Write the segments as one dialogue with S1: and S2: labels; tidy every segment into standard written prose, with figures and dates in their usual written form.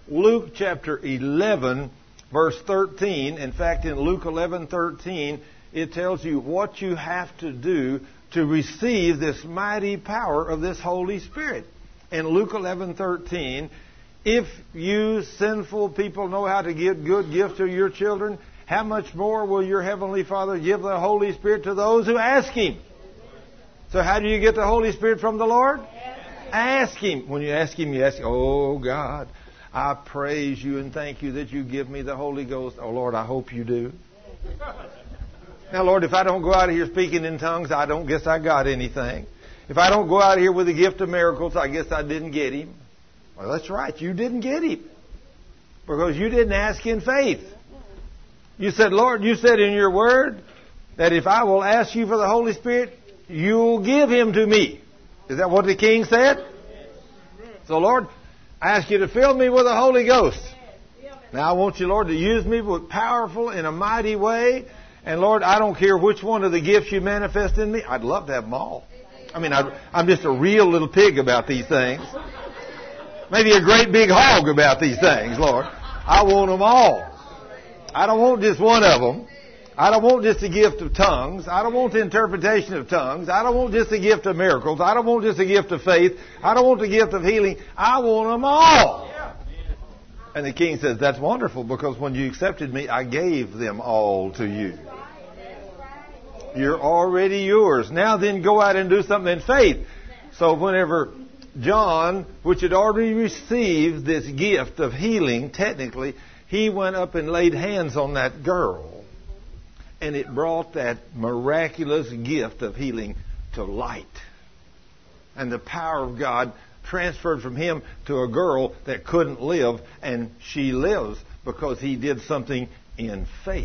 S1: Luke chapter 11, verse 13. In fact, in Luke 11:13, it tells you what you have to do to receive this mighty power of this Holy Spirit. In Luke 11:13, if you sinful people know how to give good gifts to your children, how much more will your Heavenly Father give the Holy Spirit to those who ask Him? So how do you get the Holy Spirit from the Lord? Ask Him. When you ask Him, oh God, I praise you and thank you that you give me the Holy Ghost. Oh Lord, I hope you do. Now Lord, if I don't go out of here speaking in tongues, I don't guess I got anything. If I don't go out of here with the gift of miracles, I guess I didn't get Him. Well, that's right. You didn't get Him. Because you didn't ask in faith. You said, Lord, you said in your word that if I will ask you for the Holy Spirit, you'll give Him to me. Is that what the king said? So, Lord, I ask you to fill me with the Holy Ghost. Now, I want you, Lord, to use me with powerful in a mighty way. And, Lord, I don't care which one of the gifts you manifest in me. I'd love to have them all. I mean, I'm just a real little pig about these things. Maybe a great big hog about these things, Lord. I want them all. I don't want just one of them. I don't want just the gift of tongues. I don't want the interpretation of tongues. I don't want just the gift of miracles. I don't want just the gift of faith. I don't want the gift of healing. I want them all. And the king says, that's wonderful, because when you accepted me, I gave them all to you. You're already yours. Now then, go out and do something in faith. So whenever John, which had already received this gift of healing, technically, he went up and laid hands on that girl. And it brought that miraculous gift of healing to light. And the power of God transferred from him to a girl that couldn't live, and she lives because he did something in faith.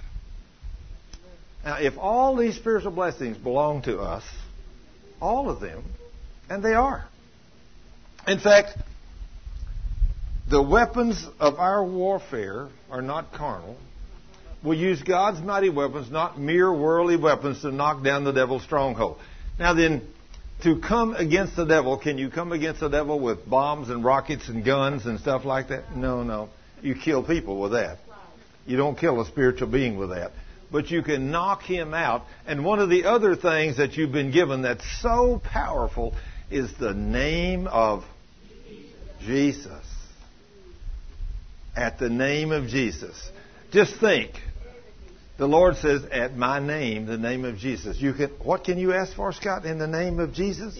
S1: Now, if all these spiritual blessings belong to us, all of them, and they are. In fact, the weapons of our warfare are not carnal. We use God's mighty weapons, not mere worldly weapons, to knock down the devil's stronghold. Now then, to come against the devil, can you come against the devil with bombs and rockets and guns and stuff like that? No. You kill people with that. You don't kill a spiritual being with that. But you can knock him out. And one of the other things that you've been given that's so powerful is the name of Jesus. At the name of Jesus. Just think. The Lord says, at my name, the name of Jesus. What can you ask for, Scott, in the name of Jesus?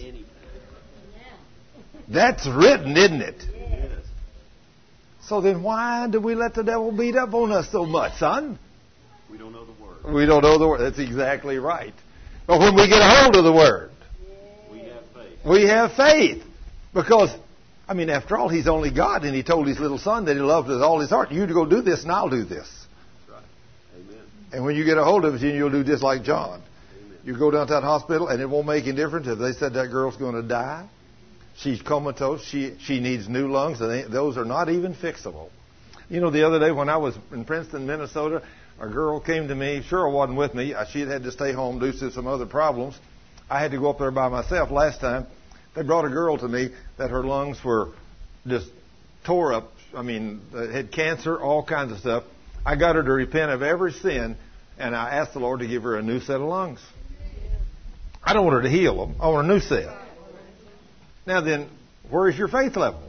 S1: That's written, isn't it? Yes. So then why do we let the devil beat up on us so much, son?
S2: We don't know the Word.
S1: We don't know the Word. That's exactly right. But when we get a hold of the Word,
S2: we have faith.
S1: We have faith. Because, after all, He's only God, and He told His little Son that He loved with all His heart. You go do this, and I'll do this. And when you get a hold of it, you'll do just like John. Amen. You go down to that hospital, and it won't make any difference if they said that girl's going to die. She's comatose. She needs new lungs. Those are not even fixable. The other day when I was in Princeton, Minnesota, a girl came to me. Cheryl wasn't with me. She had to stay home due to some other problems. I had to go up there by myself last time. They brought a girl to me that her lungs were just tore up. Had cancer, all kinds of stuff. I got her to repent of every sin, and I asked the Lord to give her a new set of lungs. I don't want her to heal them. I want a new set. Now then, where's your faith level?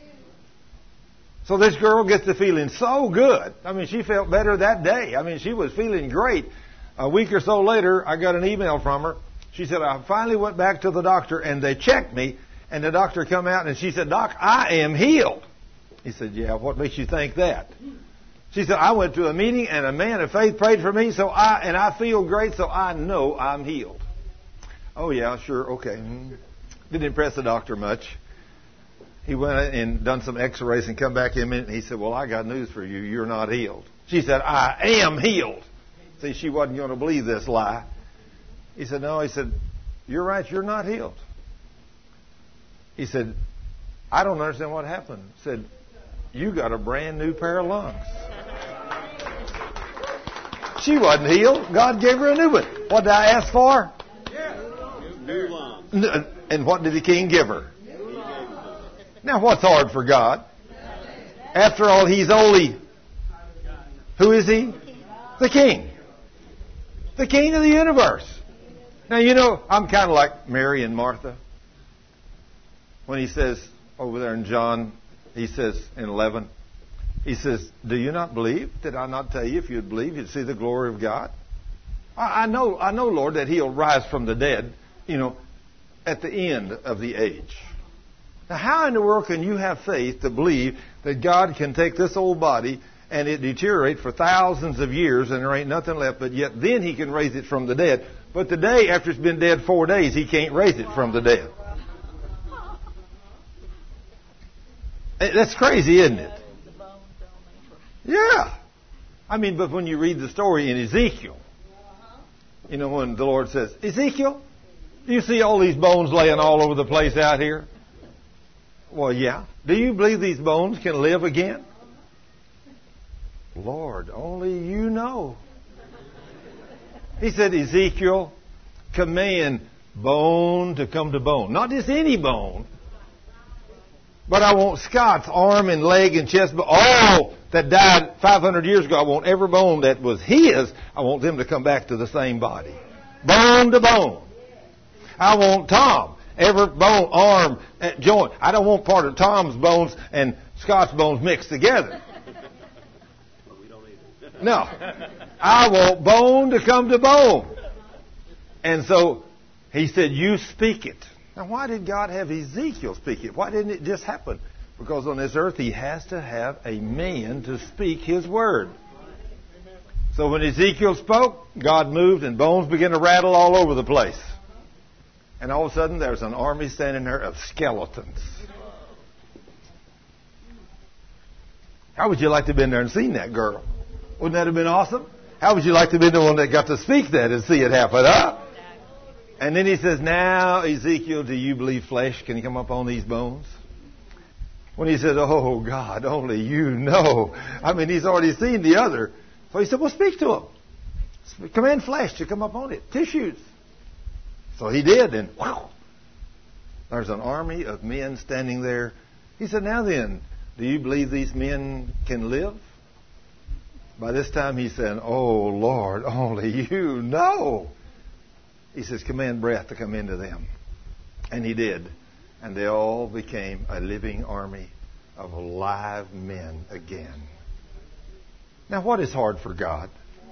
S1: So this girl gets to feeling so good. She felt better that day. She was feeling great. A week or so later, I got an email from her. She said, I finally went back to the doctor, and they checked me, and the doctor come out, and she said, Doc, I am healed. He said, yeah, what makes you think that? She said, I went to a meeting and a man of faith prayed for me, and I feel great, so I know I'm healed. Oh, yeah, sure, okay. Didn't impress the doctor much. He went and done some x-rays and come back in a minute, and he said, well, I got news for you. You're not healed. She said, I am healed. See, she wasn't going to believe this lie. He said, no. He said, you're right, you're not healed. He said, I don't understand what happened. He said, you got a brand new pair of lungs. She wasn't healed. God gave her a new one. What did I ask for?
S2: New lungs.
S1: And what did the king give her? Now, what's hard for God? After all, He's only... Who is He? The King. The King of the universe. Now, you know, I'm kind of like Mary and Martha. When He says over there in John, He says in 11, He says, do you not believe? Did I not tell you if you'd believe, you'd see the glory of God? I know, Lord, that He'll rise from the dead, you know, at the end of the age. Now, how in the world can you have faith to believe that God can take this old body and it deteriorate for thousands of years and there ain't nothing left, but yet then He can raise it from the dead? But today, after it's been dead 4 days, He can't raise it from the dead. That's crazy, isn't it? Yeah. I mean, but when you read the story in Ezekiel, you know, when the Lord says, Ezekiel, do you see all these bones laying all over the place out here? Well, yeah. Do you believe these bones can live again? Lord, only you know. He said, Ezekiel, command bone to come to bone. Not just any bone. But I want Scott's arm and leg and chest, all that died 500 years ago. I want every bone that was his, I want them to come back to the same body. Bone to bone. I want Tom, every bone, arm, joint. I don't want part of Tom's bones and Scott's bones mixed together. No. I want bone to come to bone. And so He said, you speak it. Now, why did God have Ezekiel speak it? Why didn't it just happen? Because on this earth, He has to have a man to speak His word. So when Ezekiel spoke, God moved and bones began to rattle all over the place. And all of a sudden, there's an army standing there of skeletons. How would you like to have been there and seen that, girl? Wouldn't that have been awesome? How would you like to have been the one that got to speak that and see it happen, huh? And then He says, now, Ezekiel, do you believe flesh can come up on these bones? When He said, oh, God, only you know. I mean, He's already seen the other. So He said, well, speak to them. Command flesh to come up on it. Tissues. So He did, and wow, there's an army of men standing there. He said, now then, do you believe these men can live? By this time, He's saying, oh, Lord, only you know. He says, command breath to come into them. And He did. And they all became a living army of alive men again. Now, what is hard for God?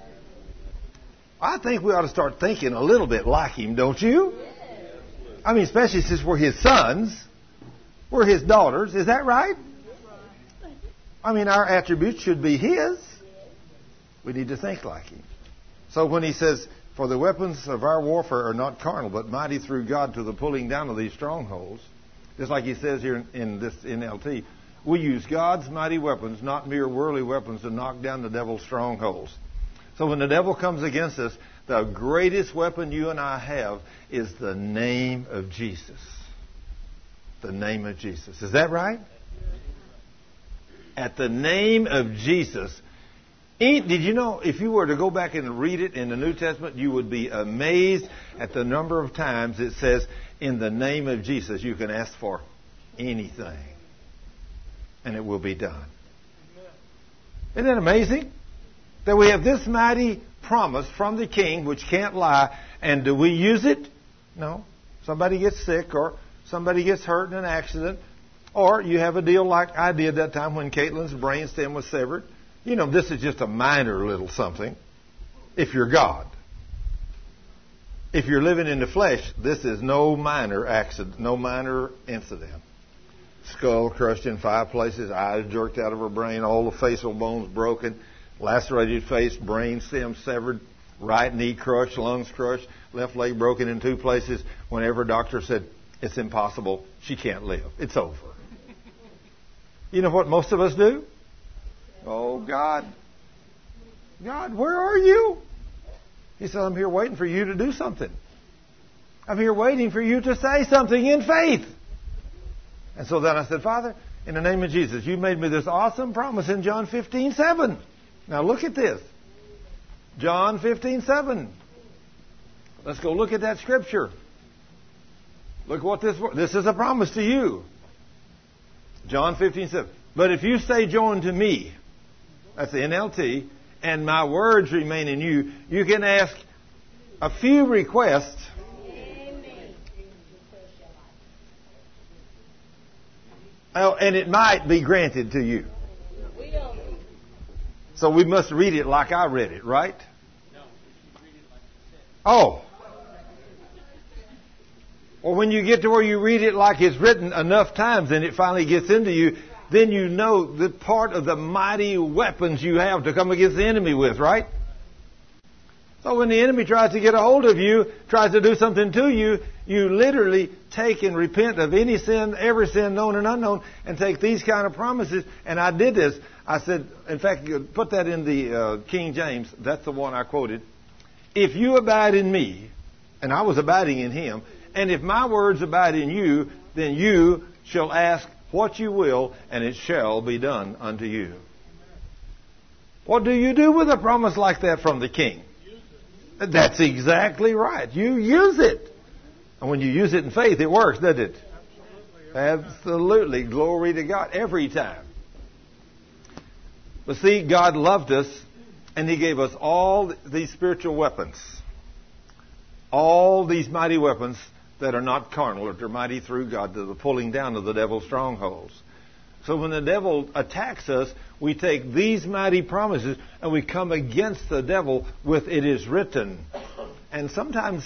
S1: I think we ought to start thinking a little bit like Him, don't you? I mean, especially since we're His sons. We're His daughters. Is that right? I mean, our attributes should be His. We need to think like Him. So when He says, for the weapons of our warfare are not carnal, but mighty through God to the pulling down of these strongholds. Just like He says here in this NLT, we use God's mighty weapons, not mere worldly weapons, to knock down the devil's strongholds. So when the devil comes against us, the greatest weapon you and I have is the name of Jesus. The name of Jesus. Is that right? At the name of Jesus. Did you know, if you were to go back and read it in the New Testament, you would be amazed at the number of times it says, in the name of Jesus, you can ask for anything. And it will be done. Isn't that amazing? That we have this mighty promise from the King, which can't lie. And do we use it? No. Somebody gets sick, or somebody gets hurt in an accident, or you have a deal like I did that time when Caitlin's brainstem was severed. You know, this is just a minor little something if you're God. If you're living in the flesh, this is no minor accident, no minor incident. Skull crushed in 5 places, eyes jerked out of her brain, all the facial bones broken, lacerated face, brain stem severed, right knee crushed, lungs crushed, left leg broken in 2 places. Whenever a doctor said, it's impossible, she can't live, it's over. You know what most of us do? Oh, God. God, where are you? He said, I'm here waiting for you to do something. I'm here waiting for you to say something in faith. And so then I said, Father, in the name of Jesus, you made me this awesome promise in John 15:7. Now look at this. John 15:7. Let's go look at that scripture. Look what this is a promise to you. John 15:7. But if you stay joined to me, that's the NLT, and my words remain in you, you can ask a few requests. Oh, and it might be granted to you. So we must read it like I read it, right? Oh. Or when you get to where you read it like it's written enough times and it finally gets into you, then you know the part of the mighty weapons you have to come against the enemy with, right? So when the enemy tries to get a hold of you, tries to do something to you, you literally take and repent of any sin, every sin known and unknown, and take these kind of promises. And I did this. I said, in fact, put that in the King James. That's the one I quoted. If you abide in me, and I was abiding in him, and if my words abide in you, then you shall ask what you will, and it shall be done unto you. What do you do with a promise like that from the King? That's exactly right. You use it. And when you use it in faith, it works, doesn't it? Absolutely. Glory to God. Every time. But see, God loved us, and He gave us all these spiritual weapons. All these mighty weapons that are not carnal, but are mighty through God to the pulling down of the devil's strongholds. So when the devil attacks us, we take these mighty promises and we come against the devil with "it is written." And sometimes,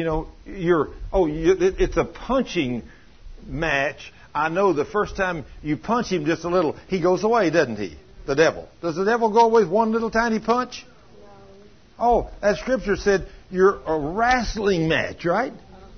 S1: it's a punching match. I know the first time you punch him just a little, he goes away, doesn't he? The devil. Does the devil go away with one little tiny punch? No. Oh, that scripture said you're a wrestling match, right?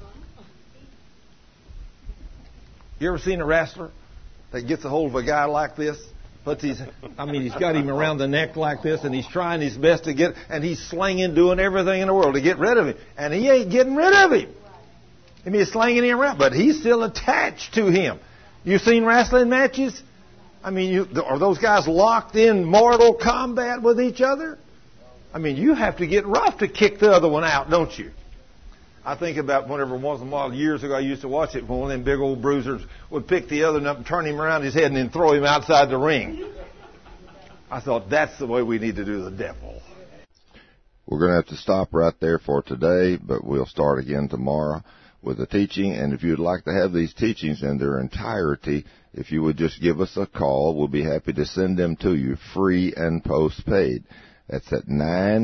S1: You ever seen a wrestler that gets a hold of a guy like this? He's got him around the neck like this, and he's trying his best to get, and he's slinging, doing everything in the world to get rid of him. And he ain't getting rid of him. He's slinging him around, but he's still attached to him. You seen wrestling matches? Are those guys locked in mortal combat with each other? You have to get rough to kick the other one out, don't you? I think about whenever once in a while, years ago, I used to watch it when one of them big old bruisers would pick the other one up and turn him around his head and then throw him outside the ring. I thought, that's the way we need to do the devil.
S3: We're going to have to stop right there for today, but we'll start again tomorrow with the teaching. And if you'd like to have these teachings in their entirety, if you would just give us a call, we'll be happy to send them to you free and postpaid. That's at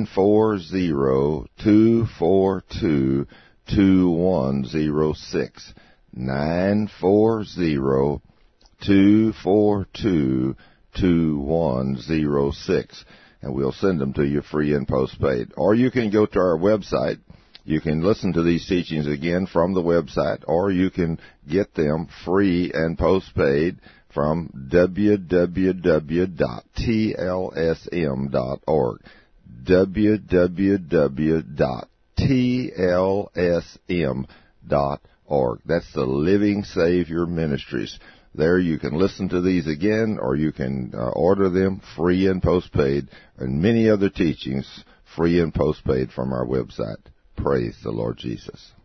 S3: 940-242-2106. 940-242-2106. And we'll send them to you free and postpaid. Or you can go to our website. You can listen to these teachings again from the website, or you can get them free and postpaid from www.tlsm.org. www.tlsm.org. That's the Living Savior Ministries. There you can listen to these again, or you can order them free and postpaid, and many other teachings free and postpaid from our website. Praise the Lord Jesus.